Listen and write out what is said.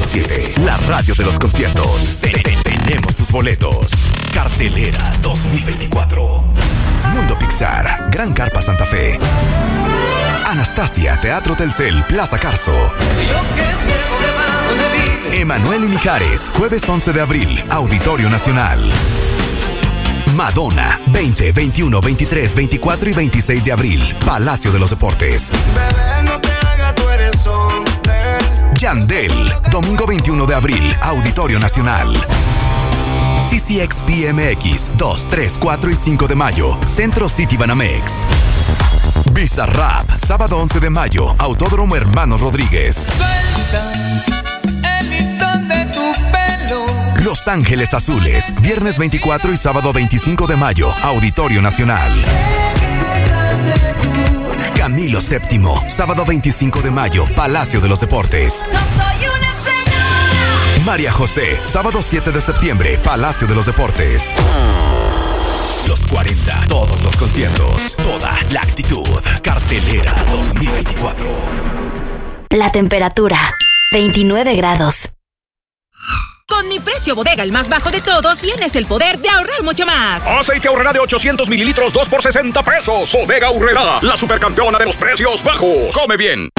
917, la radio de los conciertos. Tenemos tus boletos. Cartelera 2024. Mundo Pixar, Gran Carpa Santa Fe. Anastasia, Teatro Telcel, Plaza Carso. Emanuel y Mijares, jueves 11 de abril, Auditorio Nacional. Madonna, 20, 21, 23, 24 y 26 de abril, Palacio de los Deportes. Bebé, no te hagas, tú eres hombre. Yandel, domingo 21 de abril, Auditorio Nacional. CCXPMX, 2, 3, 4 y 5 de mayo, Centro City Banamex. Bizarrap, sábado 11 de mayo, Autódromo Hermanos Rodríguez. Suelta el listón de tu pelo. Los Ángeles Azules, viernes 24 y sábado 25 de mayo, Auditorio Nacional. Camilo VII, sábado 25 de mayo, Palacio de los Deportes. No soy una señora. María José, sábado 7 de septiembre, Palacio de los Deportes. Los 40, todos los conciertos, toda la actitud. Cartelera 2024. La temperatura, 29 grados. Con mi precio bodega, el más bajo de todos, tienes el poder de ahorrar mucho más. Aceite Aurrerá de 800 mililitros, 2 por 60 pesos. Bodega Aurrerá, la supercampeona de los precios bajos. Come bien.